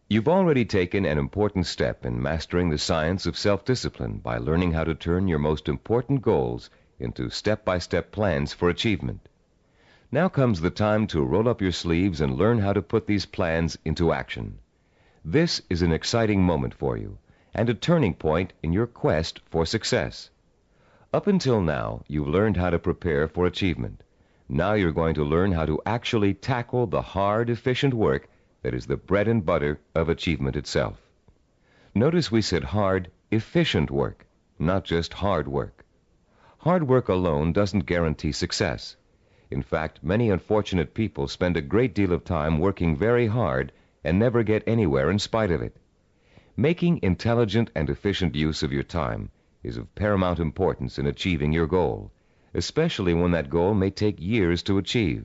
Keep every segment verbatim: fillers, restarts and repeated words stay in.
You've already taken an important step in mastering the science of self-discipline by learning how to turn your most important goals into step-by-step plans for achievement. Now comes the time to roll up your sleeves and learn how to put these plans into action. This is an exciting moment for you and a turning point in your quest for success. Up until now, you've learned how to prepare for achievement. Now you're going to learn how to actually tackle the hard, efficient work that is the bread and butter of achievement itself. Notice we said hard, efficient work, not just hard work. Hard work alone doesn't guarantee success. In fact, many unfortunate people spend a great deal of time working very hard and never get anywhere in spite of it. Making intelligent and efficient use of your time is of paramount importance in achieving your goal, especially when that goal may take years to achieve.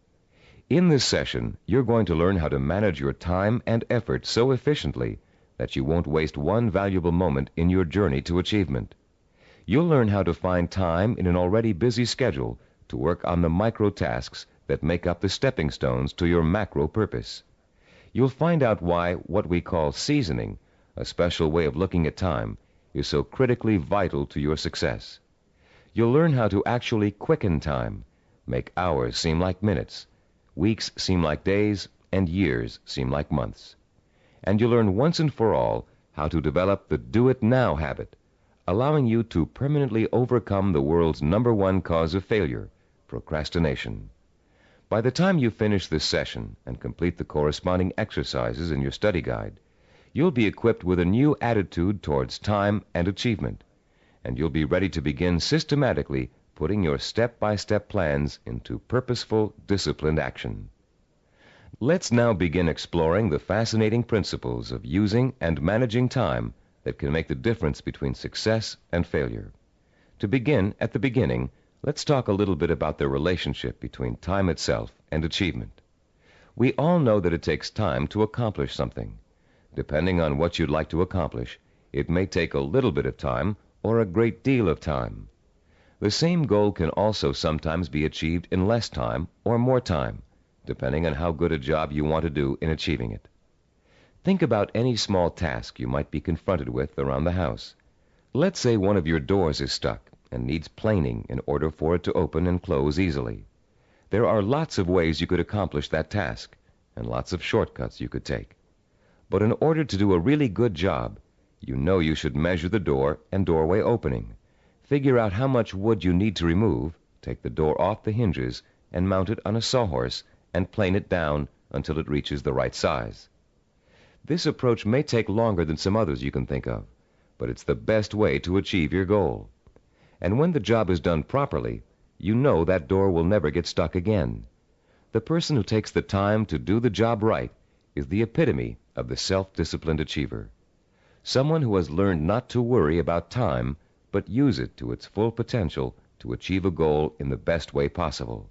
In this session, you're going to learn how to manage your time and effort so efficiently that you won't waste one valuable moment in your journey to achievement. You'll learn how to find time in an already busy schedule to work on the micro tasks that make up the stepping stones to your macro purpose. You'll find out why what we call seasoning, a special way of looking at time, is so critically vital to your success. You'll learn how to actually quicken time, make hours seem like minutes, weeks seem like days, and years seem like months. And you'll learn once and for all how to develop the do-it-now habit, allowing you to permanently overcome the world's number one cause of failure, procrastination. By the time you finish this session and complete the corresponding exercises in your study guide, you'll be equipped with a new attitude towards time and achievement, and you'll be ready to begin systematically putting your step-by-step plans into purposeful, disciplined action. Let's now begin exploring the fascinating principles of using and managing time that can make the difference between success and failure. To begin at the beginning, let's talk a little bit about the relationship between time itself and achievement. We all know that it takes time to accomplish something. Depending on what you'd like to accomplish, it may take a little bit of time or a great deal of time. The same goal can also sometimes be achieved in less time or more time, depending on how good a job you want to do in achieving it. Think about any small task you might be confronted with around the house. Let's say one of your doors is stuck and needs planing in order for it to open and close easily. There are lots of ways you could accomplish that task, and lots of shortcuts you could take. But in order to do a really good job, you know you should measure the door and doorway opening, figure out how much wood you need to remove, take the door off the hinges, and mount it on a sawhorse and plane it down until it reaches the right size. This approach may take longer than some others you can think of, but it's the best way to achieve your goal. And when the job is done properly, you know that door will never get stuck again. The person who takes the time to do the job right is the epitome of the self-disciplined achiever. Someone who has learned not to worry about time, but use it to its full potential to achieve a goal in the best way possible.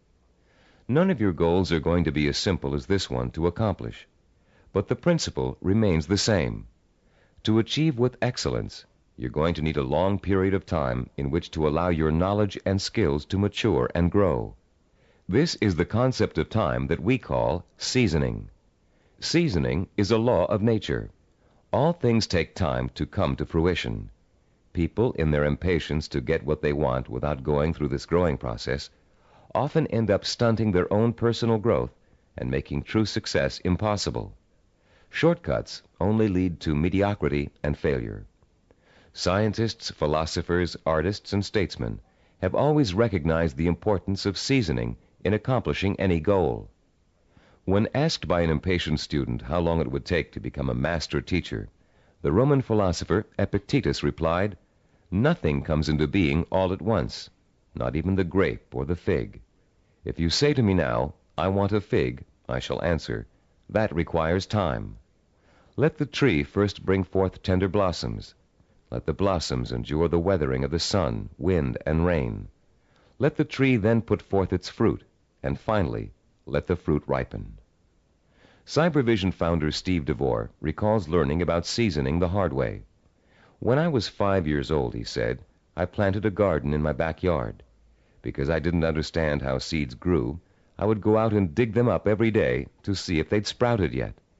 None of your goals are going to be as simple as this one to accomplish, but the principle remains the same. To achieve with excellence, you're going to need a long period of time in which to allow your knowledge and skills to mature and grow. This is the concept of time that we call seasoning. Seasoning is a law of nature. All things take time to come to fruition. People, in their impatience to get what they want without going through this growing process, often end up stunting their own personal growth and making true success impossible. Shortcuts only lead to mediocrity and failure. Scientists, philosophers, artists, and statesmen have always recognized the importance of seasoning in accomplishing any goal. When asked by an impatient student how long it would take to become a master teacher, the Roman philosopher Epictetus replied, "Nothing comes into being all at once, not even the grape or the fig. If you say to me now, 'I want a fig,' I shall answer, 'That requires time.' Let the tree first bring forth tender blossoms. Let the blossoms endure the weathering of the sun, wind, and rain. Let the tree then put forth its fruit, and finally, let the fruit ripen." Cybervision founder Steve DeVore recalls learning about seasoning the hard way. "When I was five years old," he said, "I planted a garden in my backyard. Because I didn't understand how seeds grew, I would go out and dig them up every day to see if they'd sprouted yet.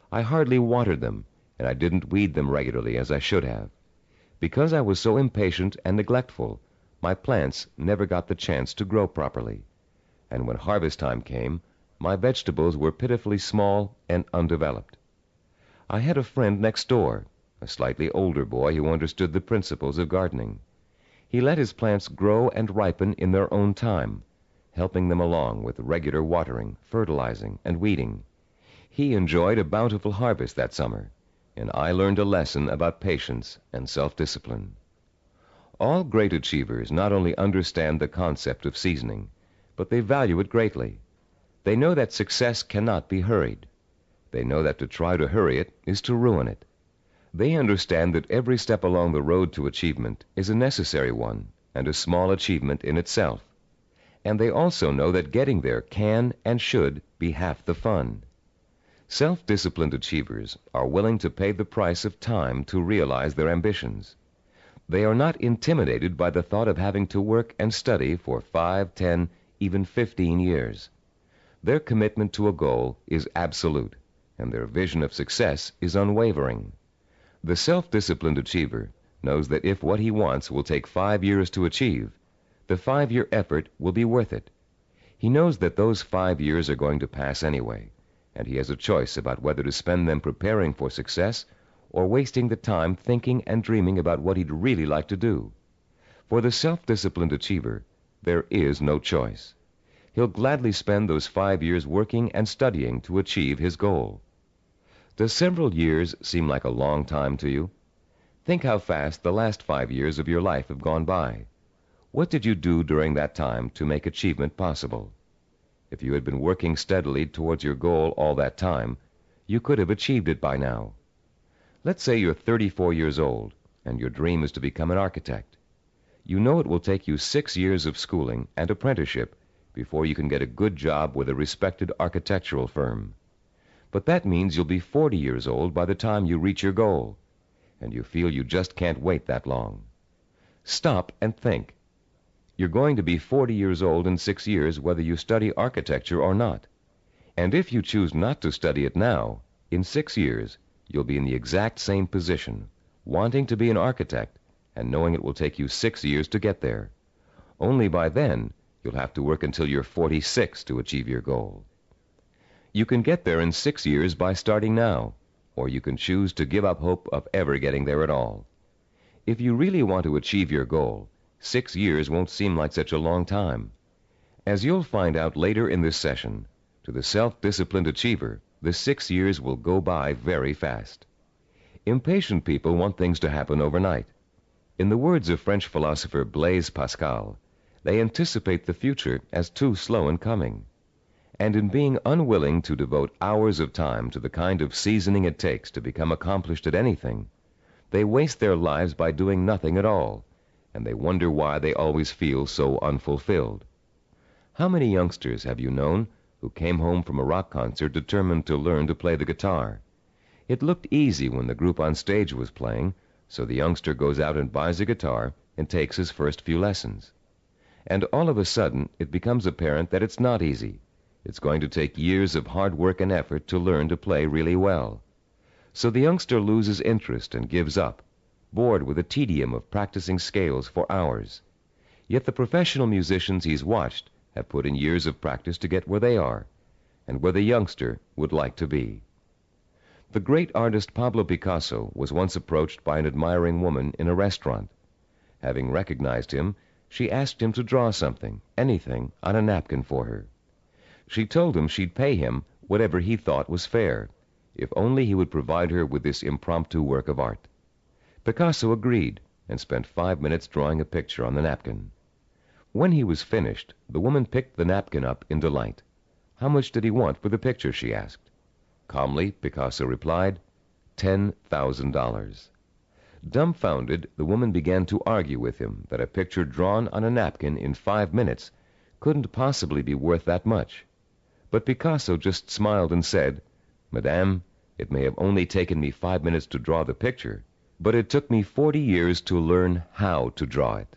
I hardly watered them, and I didn't weed them regularly as I should have. Because I was so impatient and neglectful, my plants never got the chance to grow properly. And when harvest time came, my vegetables were pitifully small and undeveloped. I had a friend next door, a slightly older boy who understood the principles of gardening. He let his plants grow and ripen in their own time, helping them along with regular watering, fertilizing, and weeding. He enjoyed a bountiful harvest that summer, and I learned a lesson about patience and self-discipline. All great achievers not only understand the concept of seasoning, but they value it greatly. They know that success cannot be hurried. They know that to try to hurry it is to ruin it. They understand that every step along the road to achievement is a necessary one and a small achievement in itself. And they also know that getting there can and should be half the fun. Self-disciplined achievers are willing to pay the price of time to realize their ambitions. They are not intimidated by the thought of having to work and study for five, ten, even fifteen years. Their commitment to a goal is absolute, and their vision of success is unwavering. The self-disciplined achiever knows that if what he wants will take five years to achieve, the five-year effort will be worth it. He knows that those five years are going to pass anyway, and he has a choice about whether to spend them preparing for success or wasting the time thinking and dreaming about what he'd really like to do. For the self-disciplined achiever, there is no choice. He'll gladly spend those five years working and studying to achieve his goal. Does several years seem like a long time to you? Think how fast the last five years of your life have gone by. What did you do during that time to make achievement possible? If you had been working steadily towards your goal all that time, you could have achieved it by now. Let's say you're thirty-four years old, and your dream is to become an architect. You know it will take you six years of schooling and apprenticeship before you can get a good job with a respected architectural firm. But that means you'll be forty years old by the time you reach your goal, and you feel you just can't wait that long. Stop and think. You're going to be forty years old in six years whether you study architecture or not. And if you choose not to study it now, in six years, you'll be in the exact same position, wanting to be an architect and knowing it will take you six years to get there. Only by then, you'll have to work until you're forty-six to achieve your goal. You can get there in six years by starting now, or you can choose to give up hope of ever getting there at all. If you really want to achieve your goal, six years won't seem like such a long time. As you'll find out later in this session, to the self-disciplined achiever, the six years will go by very fast. Impatient people want things to happen overnight. In the words of French philosopher Blaise Pascal, they anticipate the future as too slow in coming. And in being unwilling to devote hours of time to the kind of seasoning it takes to become accomplished at anything, they waste their lives by doing nothing at all, and they wonder why they always feel so unfulfilled. How many youngsters have you known who came home from a rock concert determined to learn to play the guitar? It looked easy when the group on stage was playing, so the youngster goes out and buys a guitar and takes his first few lessons. And all of a sudden, it becomes apparent that it's not easy. It's going to take years of hard work and effort to learn to play really well. So the youngster loses interest and gives up, bored with the tedium of practicing scales for hours. Yet the professional musicians he's watched have put in years of practice to get where they are, and where the youngster would like to be. The great artist Pablo Picasso was once approached by an admiring woman in a restaurant. Having recognized him, she asked him to draw something, anything, on a napkin for her. She told him she'd pay him whatever he thought was fair, if only he would provide her with this impromptu work of art. Picasso agreed and spent five minutes drawing a picture on the napkin. When he was finished, the woman picked the napkin up in delight. How much did he want for the picture, she asked. Calmly, Picasso replied, ten thousand dollars. Dumbfounded, the woman began to argue with him that a picture drawn on a napkin in five minutes couldn't possibly be worth that much. But Picasso just smiled and said, Madame, it may have only taken me five minutes to draw the picture, but it took me forty years to learn how to draw it.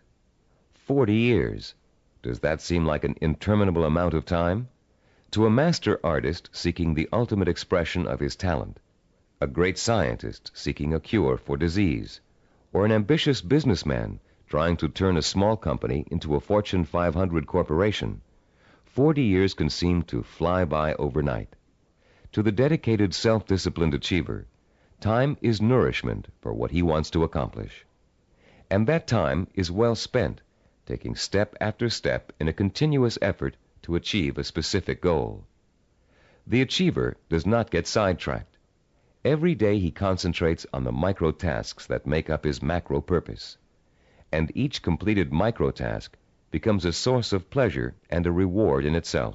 Forty years. Does that seem like an interminable amount of time? To a master artist seeking the ultimate expression of his talent, a great scientist seeking a cure for disease, or an ambitious businessman trying to turn a small company into a Fortune five hundred corporation, forty years can seem to fly by overnight. To the dedicated, self-disciplined achiever, time is nourishment for what he wants to accomplish. And that time is well spent, taking step after step in a continuous effort to achieve a specific goal. The achiever does not get sidetracked. Every day he concentrates on the micro tasks that make up his macro purpose. And each completed micro task becomes a source of pleasure and a reward in itself.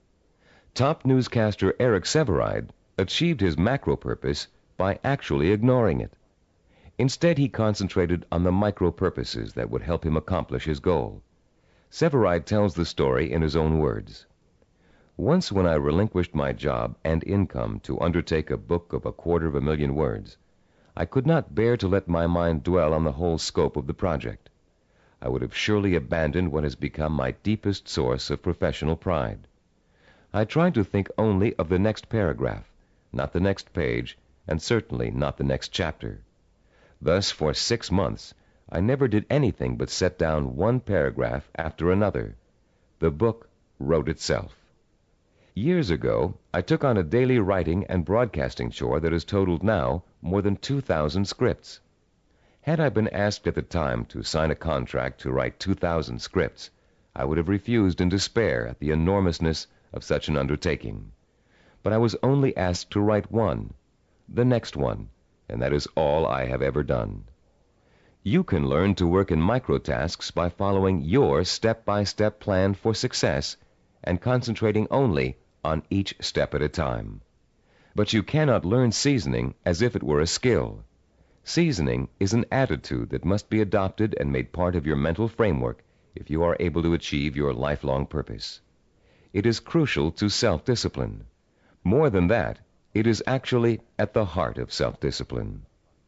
Top newscaster Eric Sevareid achieved his macro purpose by actually ignoring it. Instead, he concentrated on the micro purposes that would help him accomplish his goal. Sevareid tells the story in his own words. Once when I relinquished my job and income to undertake a book of a quarter of a million words, I could not bear to let my mind dwell on the whole scope of the project. I would have surely abandoned what has become my deepest source of professional pride. I tried to think only of the next paragraph, not the next page, and certainly not the next chapter. Thus, for six months, I never did anything but set down one paragraph after another. The book wrote itself. Years ago, I took on a daily writing and broadcasting chore that has totaled now more than two thousand scripts. Had I been asked at the time to sign a contract to write two thousand scripts, I would have refused in despair at the enormousness of such an undertaking. But I was only asked to write one, the next one, and that is all I have ever done. You can learn to work in microtasks by following your step-by-step plan for success and concentrating only on each step at a time. But you cannot learn seasoning as if it were a skill. Seasoning is an attitude that must be adopted and made part of your mental framework if you are able to achieve your lifelong purpose. It is crucial to self-discipline. More than that, it is actually at the heart of self-discipline.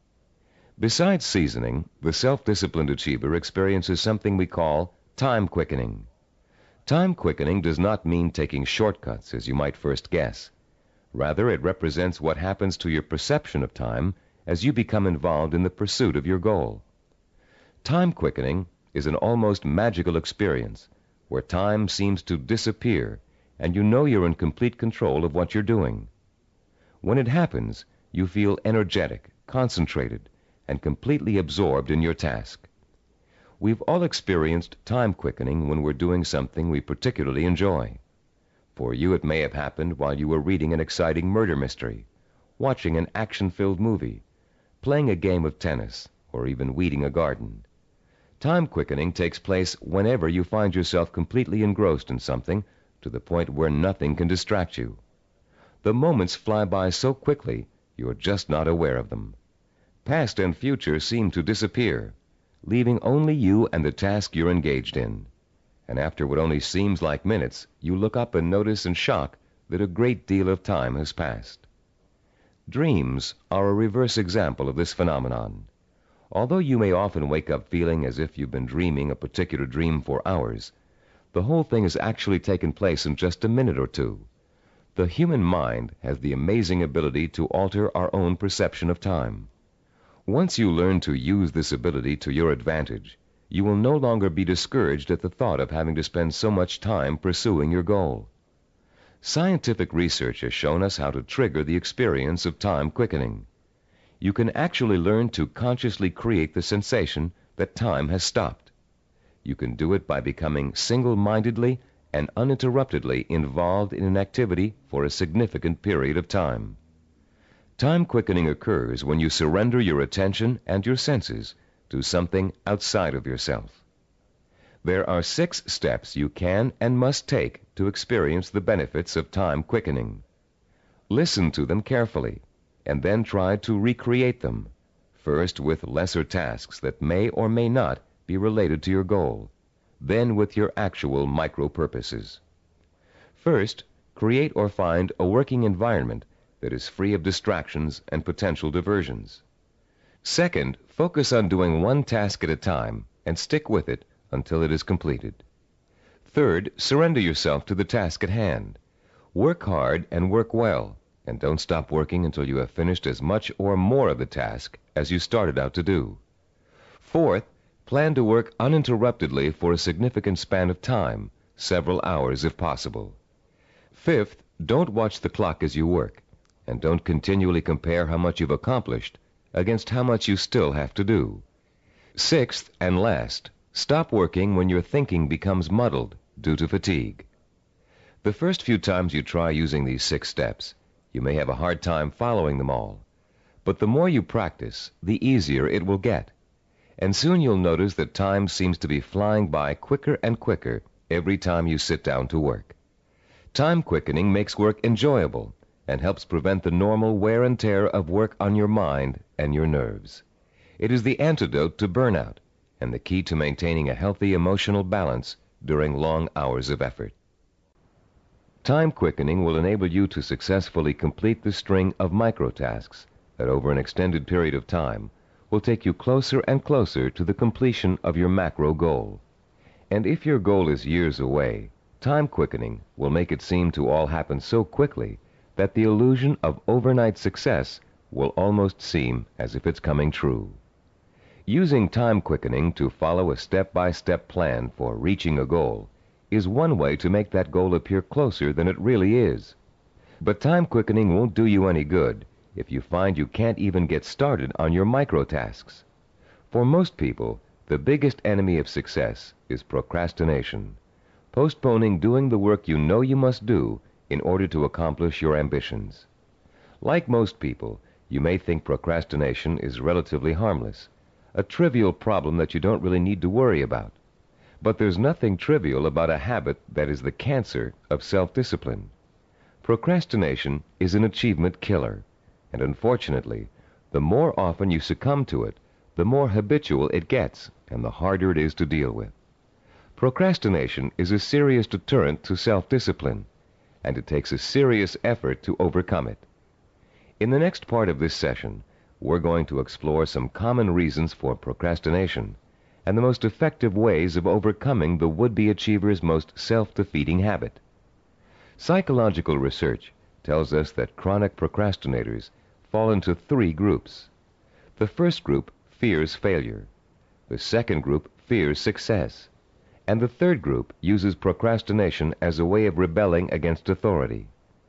Besides seasoning, the self-disciplined achiever experiences something we call time quickening. Time quickening does not mean taking shortcuts, as you might first guess. Rather, it represents what happens to your perception of time as you become involved in the pursuit of your goal. Time quickening is an almost magical experience where time seems to disappear and you know you're in complete control of what you're doing. When it happens, you feel energetic, concentrated, and completely absorbed in your task. We've all experienced time quickening when we're doing something we particularly enjoy. For you, it may have happened while you were reading an exciting murder mystery, watching an action-filled movie, playing a game of tennis, or even weeding a garden. Time quickening takes place whenever you find yourself completely engrossed in something to the point where nothing can distract you. The moments fly by so quickly, you're just not aware of them. Past and future seem to disappear, leaving only you and the task you're engaged in. And after what only seems like minutes, you look up and notice in shock that a great deal of time has passed. Dreams are a reverse example of this phenomenon. Although you may often wake up feeling as if you've been dreaming a particular dream for hours, the whole thing has actually taken place in just a minute or two. The human mind has the amazing ability to alter our own perception of time. Once you learn to use this ability to your advantage, you will no longer be discouraged at the thought of having to spend so much time pursuing your goal. Scientific research has shown us how to trigger the experience of time quickening. You can actually learn to consciously create the sensation that time has stopped. You can do it by becoming single-mindedly and uninterruptedly involved in an activity for a significant period of time. Time quickening occurs when you surrender your attention and your senses to something outside of yourself. There are six steps you can and must take to experience the benefits of time quickening. Listen to them carefully, and then try to recreate them, first with lesser tasks that may or may not be related to your goal, then with your actual micro-purposes. First, create or find a working environment that is free of distractions and potential diversions. Second, focus on doing one task at a time and stick with it until it is completed. Third, surrender yourself to the task at hand. Work hard and work well, and don't stop working until you have finished as much or more of the task as you started out to do. Fourth, plan to work uninterruptedly for a significant span of time, several hours if possible. Fifth, don't watch the clock as you work, and don't continually compare how much you've accomplished against how much you still have to do. Sixth, and last, stop working when your thinking becomes muddled due to fatigue. The first few times you try using these six steps, you may have a hard time following them all. But the more you practice, the easier it will get. And soon you'll notice that time seems to be flying by quicker and quicker every time you sit down to work. Time quickening makes work enjoyable and helps prevent the normal wear and tear of work on your mind and your nerves. It is the antidote to burnout and the key to maintaining a healthy emotional balance during long hours of effort. Time quickening will enable you to successfully complete the string of microtasks that over an extended period of time will take you closer and closer to the completion of your macro goal. And if your goal is years away, time quickening will make it seem to all happen so quickly that the illusion of overnight success will almost seem as if it's coming true. Using time quickening to follow a step-by-step plan for reaching a goal is one way to make that goal appear closer than it really is. But time quickening won't do you any good if you find you can't even get started on your microtasks. For most people, the biggest enemy of success is procrastination, postponing doing the work you know you must do in order to accomplish your ambitions. Like most people, you may think procrastination is relatively harmless, a trivial problem that you don't really need to worry about. But there's nothing trivial about a habit that is the cancer of self-discipline. Procrastination is an achievement killer, and unfortunately, the more often you succumb to it, the more habitual it gets and the harder it is to deal with. Procrastination is a serious deterrent to self-discipline, and it takes a serious effort to overcome it. In the next part of this session, we're going to explore some common reasons for procrastination and the most effective ways of overcoming the would-be achiever's most self-defeating habit. Psychological research tells us that chronic procrastinators fall into three groups. The first group fears failure. The second group fears success. And the third group uses procrastination as a way of rebelling against authority.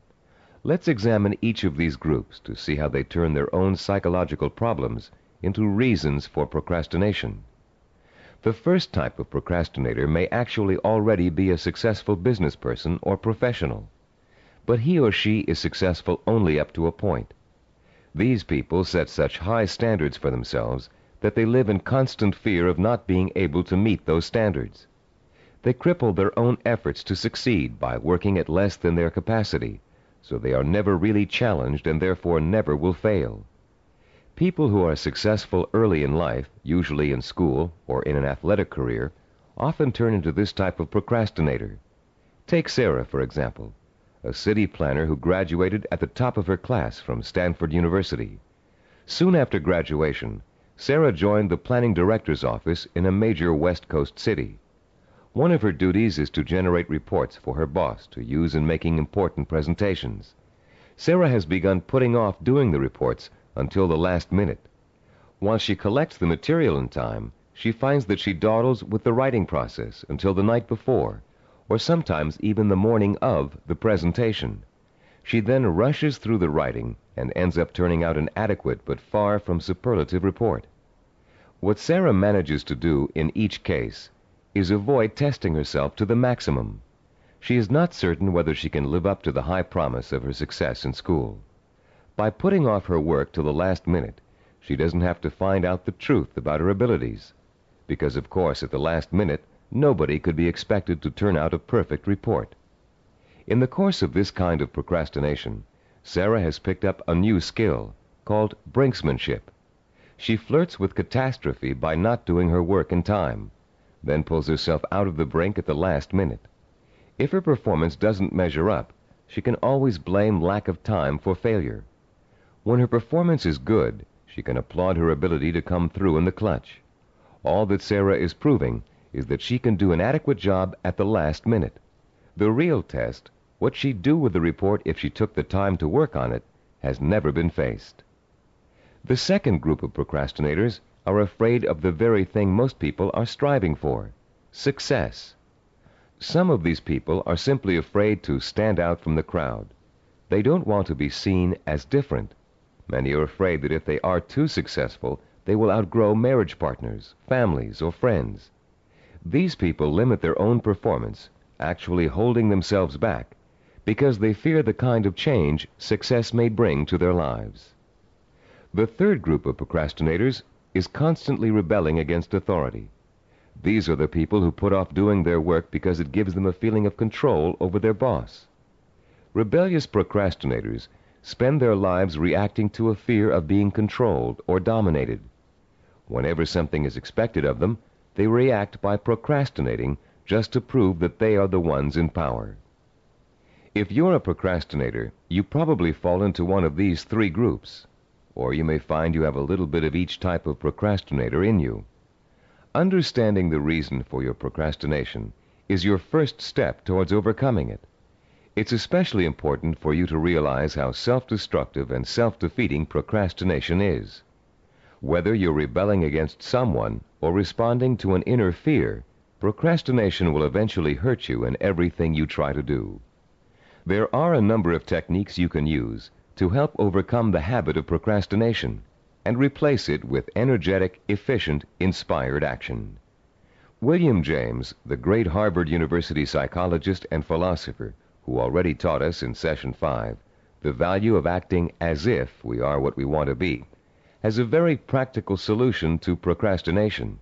Let's examine each of these groups to see how they turn their own psychological problems into reasons for procrastination. The first type of procrastinator may actually already be a successful business person or professional, but he or she is successful only up to a point. These people set such high standards for themselves that they live in constant fear of not being able to meet those standards. They cripple their own efforts to succeed by working at less than their capacity, so they are never really challenged and therefore never will fail. People who are successful early in life, usually in school or in an athletic career, often turn into this type of procrastinator. Take Sarah, for example, a city planner who graduated at the top of her class from Stanford University. Soon after graduation, Sarah joined the planning director's office in a major West Coast city. One of her duties is to generate reports for her boss to use in making important presentations. Sarah has begun putting off doing the reports until the last minute. While she collects the material in time, she finds that she dawdles with the writing process until the night before, or sometimes even the morning of the presentation. She then rushes through the writing and ends up turning out an adequate but far from superlative report. What Sarah manages to do in each case is avoid testing herself to the maximum. She is not certain whether she can live up to the high promise of her success in school. By putting off her work till the last minute, she doesn't have to find out the truth about her abilities, because of course at the last minute nobody could be expected to turn out a perfect report. In the course of this kind of procrastination, Sarah has picked up a new skill called brinksmanship. She flirts with catastrophe by not doing her work in time, then pulls herself out of the brink at the last minute. If her performance doesn't measure up, she can always blame lack of time for failure. When her performance is good, she can applaud her ability to come through in the clutch. All that Sarah is proving is that she can do an adequate job at the last minute. The real test what she'd do with the report if she took the time to work on it has never been faced. The second group of procrastinators are afraid of the very thing most people are striving for: success. Some of these people are simply afraid to stand out from the crowd. They don't want to be seen as different. Many are afraid that if they are too successful, they will outgrow marriage partners, families, or friends. These people limit their own performance, actually holding themselves back, because they fear the kind of change success may bring to their lives. The third group of procrastinators is constantly rebelling against authority. These are the people who put off doing their work because it gives them a feeling of control over their boss. Rebellious procrastinators spend their lives reacting to a fear of being controlled or dominated. Whenever something is expected of them, they react by procrastinating just to prove that they are the ones in power. If you're a procrastinator, you probably fall into one of these three groups, or you may find you have a little bit of each type of procrastinator in you. Understanding the reason for your procrastination is your first step towards overcoming it. It's especially important for you to realize how self-destructive and self-defeating procrastination is. Whether you're rebelling against someone or responding to an inner fear, procrastination will eventually hurt you in everything you try to do. There are a number of techniques you can use to help overcome the habit of procrastination and replace it with energetic, efficient, inspired action. William James, the great Harvard University psychologist and philosopher, who already taught us in Session five the value of acting as if we are what we want to be, has a very practical solution to procrastination.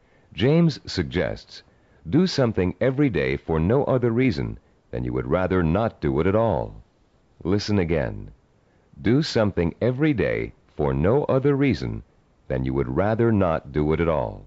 James suggests, do something every day for no other reason than you would rather not do it at all. Listen again. Do something every day for no other reason than you would rather not do it at all.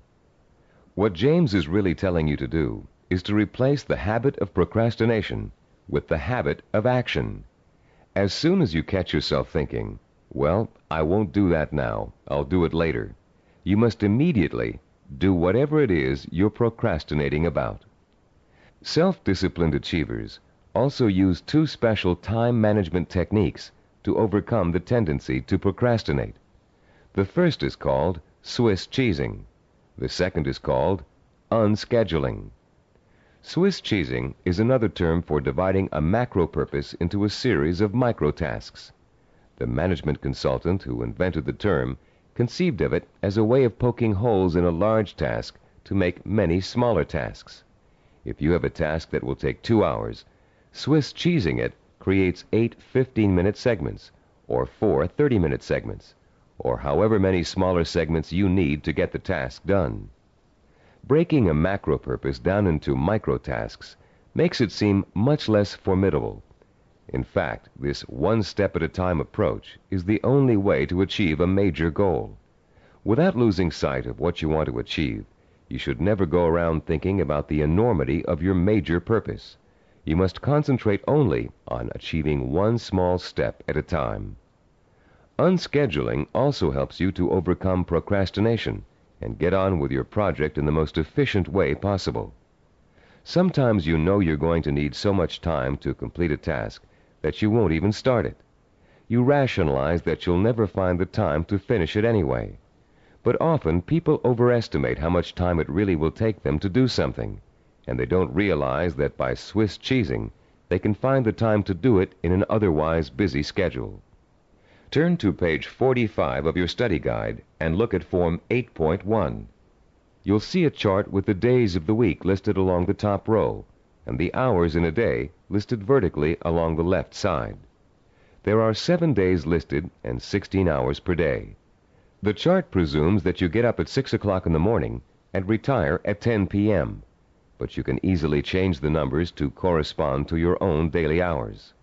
What James is really telling you to do is to replace the habit of procrastination with the habit of action. As soon as you catch yourself thinking, well, I won't do that now, I'll do it later, you must immediately do whatever it is you're procrastinating about. Self-disciplined achievers also use two special time management techniques to overcome the tendency to procrastinate. The first is called Swiss cheesing. The second is called unscheduling. Swiss cheesing is another term for dividing a macro purpose into a series of micro tasks. The management consultant who invented the term conceived of it as a way of poking holes in a large task to make many smaller tasks. If you have a task that will take two hours, Swiss cheesing it creates eight fifteen-minute segments, or four thirty-minute segments, or however many smaller segments you need to get the task done. Breaking a macro purpose down into micro tasks makes it seem much less formidable. In fact, this one-step-at-a-time approach is the only way to achieve a major goal. Without losing sight of what you want to achieve, you should never go around thinking about the enormity of your major purpose. You must concentrate only on achieving one small step at a time. Unscheduling also helps you to overcome procrastination and get on with your project in the most efficient way possible. Sometimes you know you're going to need so much time to complete a task that you won't even start it. You rationalize that you'll never find the time to finish it anyway. But often people overestimate how much time it really will take them to do something, and they don't realize that by Swiss cheesing, they can find the time to do it in an otherwise busy schedule. Turn to page forty-five of your study guide and look at Form eight point one. You'll see a chart with the days of the week listed along the top row, and the hours in a day listed vertically along the left side. There are seven days listed and sixteen hours per day. The chart presumes that you get up at six o'clock in the morning and retire at ten p.m., but you can easily change the numbers to correspond to your own daily hours.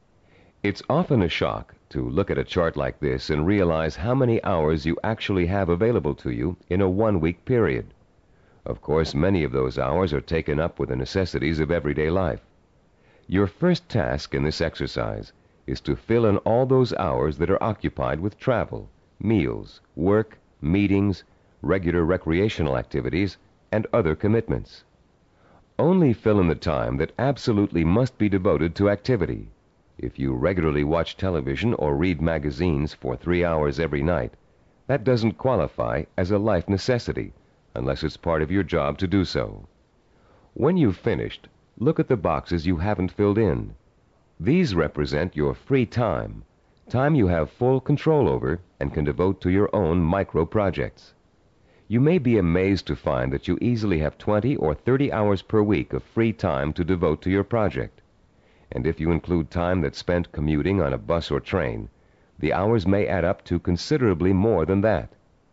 It's often a shock to look at a chart like this and realize how many hours you actually have available to you in a one-week period. Of course, many of those hours are taken up with the necessities of everyday life. Your first task in this exercise is to fill in all those hours that are occupied with travel, meals, work, meetings, regular recreational activities, and other commitments. Only fill in the time that absolutely must be devoted to activity. If you regularly watch television or read magazines for three hours every night, that doesn't qualify as a life necessity unless it's part of your job to do so. When you've finished, look at the boxes you haven't filled in. These represent your free time, time you have full control over and can devote to your own micro projects. You may be amazed to find that you easily have twenty or thirty hours per week of free time to devote to your project. And if you include time that's spent commuting on a bus or train, the hours may add up to considerably more than that.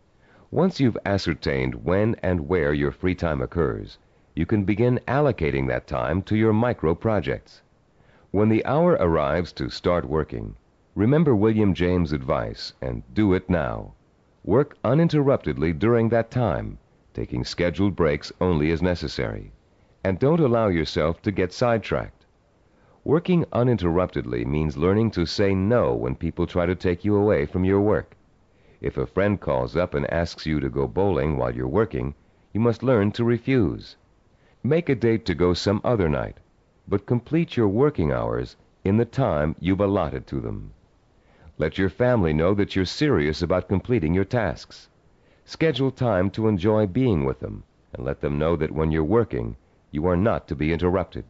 Once you've ascertained when and where your free time occurs, you can begin allocating that time to your micro projects. When the hour arrives to start working, remember William James' advice and do it now. Work uninterruptedly during that time, taking scheduled breaks only as necessary. And don't allow yourself to get sidetracked. Working uninterruptedly means learning to say no when people try to take you away from your work. If a friend calls up and asks you to go bowling while you're working, you must learn to refuse. Make a date to go some other night, but complete your working hours in the time you've allotted to them. Let your family know that you're serious about completing your tasks. Schedule time to enjoy being with them, and let them know that when you're working, you are not to be interrupted.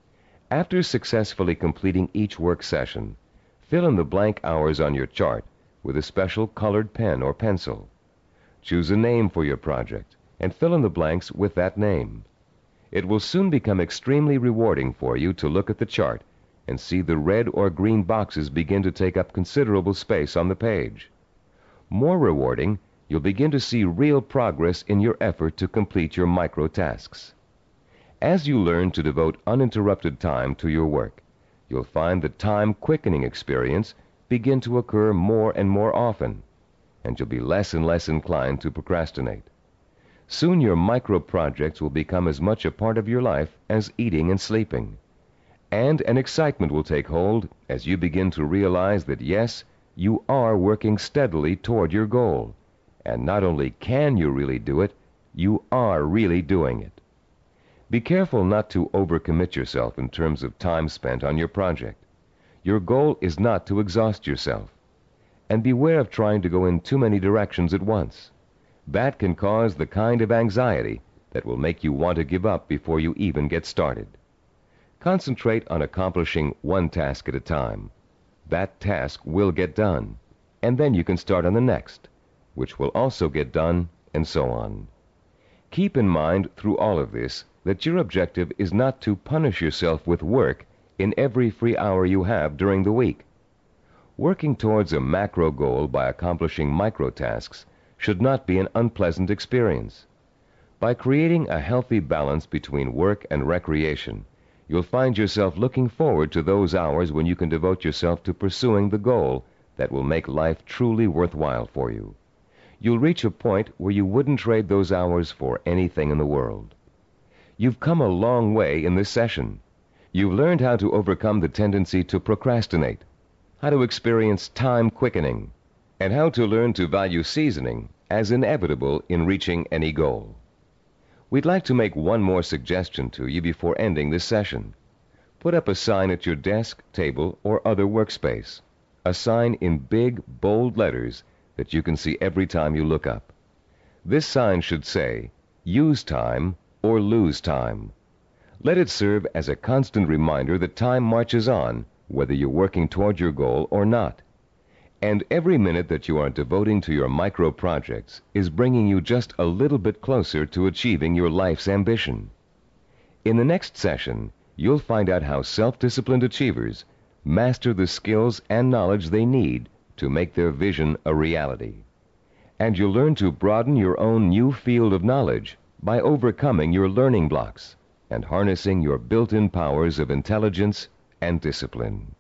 After successfully completing each work session, fill in the blank hours on your chart with a special colored pen or pencil. Choose a name for your project and fill in the blanks with that name. It will soon become extremely rewarding for you to look at the chart and see the red or green boxes begin to take up considerable space on the page. More rewarding, you'll begin to see real progress in your effort to complete your micro tasks. As you learn to devote uninterrupted time to your work, you'll find the time-quickening experience begin to occur more and more often, and you'll be less and less inclined to procrastinate. Soon your micro projects will become as much a part of your life as eating and sleeping. And an excitement will take hold as you begin to realize that yes, you are working steadily toward your goal. And not only can you really do it, you are really doing it. Be careful not to overcommit yourself in terms of time spent on your project. Your goal is not to exhaust yourself. And beware of trying to go in too many directions at once. That can cause the kind of anxiety that will make you want to give up before you even get started. Concentrate on accomplishing one task at a time. That task will get done, and then you can start on the next, which will also get done, and so on. Keep in mind through all of this that your objective is not to punish yourself with work in every free hour you have during the week. Working towards a macro goal by accomplishing micro tasks should not be an unpleasant experience. By creating a healthy balance between work and recreation, you'll find yourself looking forward to those hours when you can devote yourself to pursuing the goal that will make life truly worthwhile for you. You'll reach a point where you wouldn't trade those hours for anything in the world. You've come a long way in this session. You've learned how to overcome the tendency to procrastinate, how to experience time quickening, and how to learn to value seasoning as inevitable in reaching any goal. We'd like to make one more suggestion to you before ending this session. Put up a sign at your desk, table, or other workspace. A sign in big, bold letters that you can see every time you look up. This sign should say, "Use time or lose time." Let it serve as a constant reminder that time marches on, whether you're working toward your goal or not. And every minute that you are devoting to your micro projects is bringing you just a little bit closer to achieving your life's ambition. In the next session, you'll find out how self-disciplined achievers master the skills and knowledge they need to make their vision a reality. And you'll learn to broaden your own new field of knowledge by overcoming your learning blocks and harnessing your built-in powers of intelligence and discipline.